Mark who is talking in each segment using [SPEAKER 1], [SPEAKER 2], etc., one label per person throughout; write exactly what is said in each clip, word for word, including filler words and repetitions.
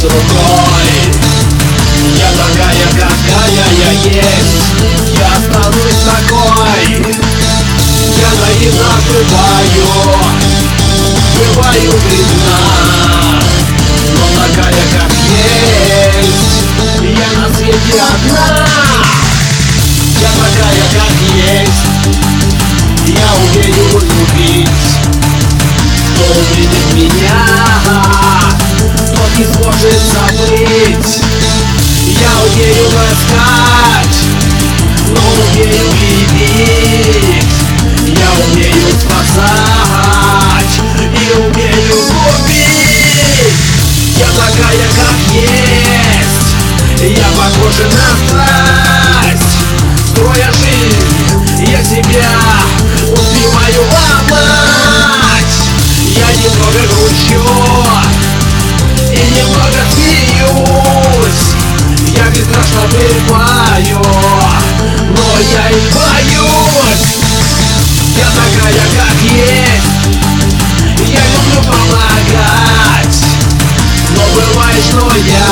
[SPEAKER 1] другой. Я такая, какая я есть, я останусь такой. Я наивно бываю, бываю вредна, но такая, как есть, я на свете одна. Я такая, как есть, я умею любить. Кто увидит меня, тот не сможет забыть. Я умею ласкать, но умею любить. Я умею спасать и умею любить. Я такая, как есть, я похожа на страсть. Строя жизнь, я себя успеваю ломать. Я немного грущу и немного смеюсь. Я бесстрашно пребываю, но я и боюсь. Я такая, как есть, я люблю помогать. Но бывает, что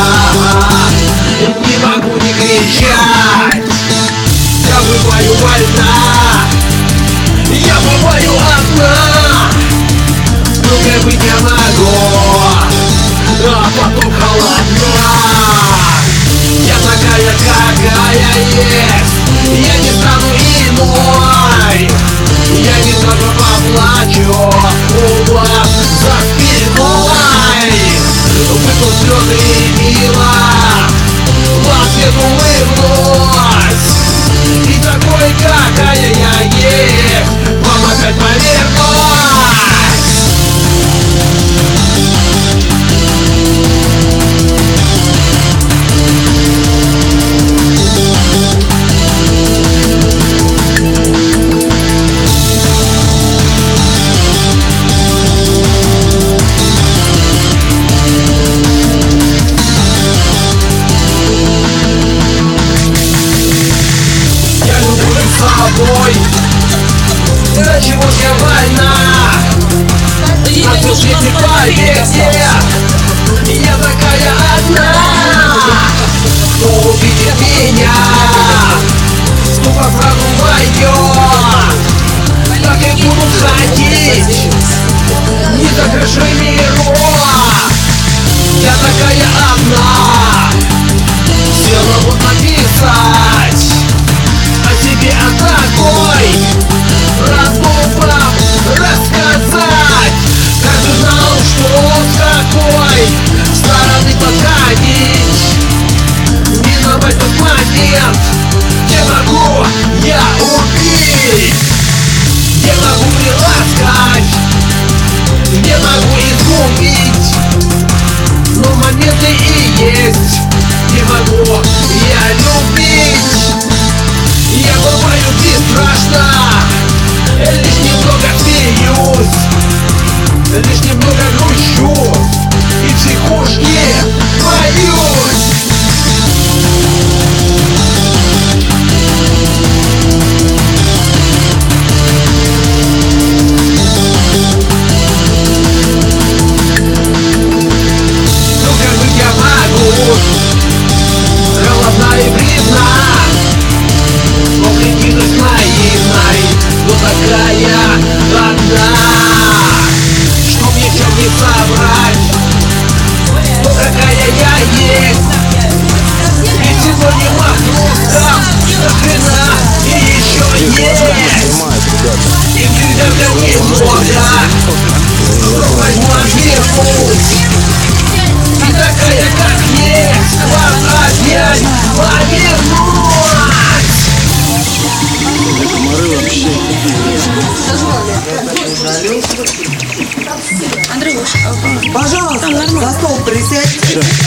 [SPEAKER 1] я не могу не кричать. Я бываю больна, я бываю одна. Много быть я могу, а потом холодна. Я такая, какая есть, я не стану иной. Я не только поплачу у вас за спиной. Выпал слезы и мило в ответ улыбнусь. И такой, какая я есть, вам опять повернусь. Для чего я больна? На всю жизнь поверьте, я такая одна. Кто увидит меня, снова сразу войдет. Так и будут ходить не до крыши миров. Я такая одна, все могут написать о себе о такой. Разбу вам рассказать, каждый знал, что с какой стороны подходить. Миновать тот момент, где могу я убить, где могу приласкать, где могу изгубить. Но моменты и есть, где могу я любить. Я бываю бесстрашна, лишь немного смеюсь, лишь немного грущу и психушки боюсь. Ну как быть я могу, голодна и вредна, но прикидываюсь наивной, но такая одна. Что мне в чем не соврать, но какая я есть. Ведь сегодня вокруг там до хрена и еще есть. И когда немного, но возьму отвернусь. И такая, как есть, вам опять повернусь.
[SPEAKER 2] Комары вообще.
[SPEAKER 3] Андрюш, пожалуйста, за стол присядь.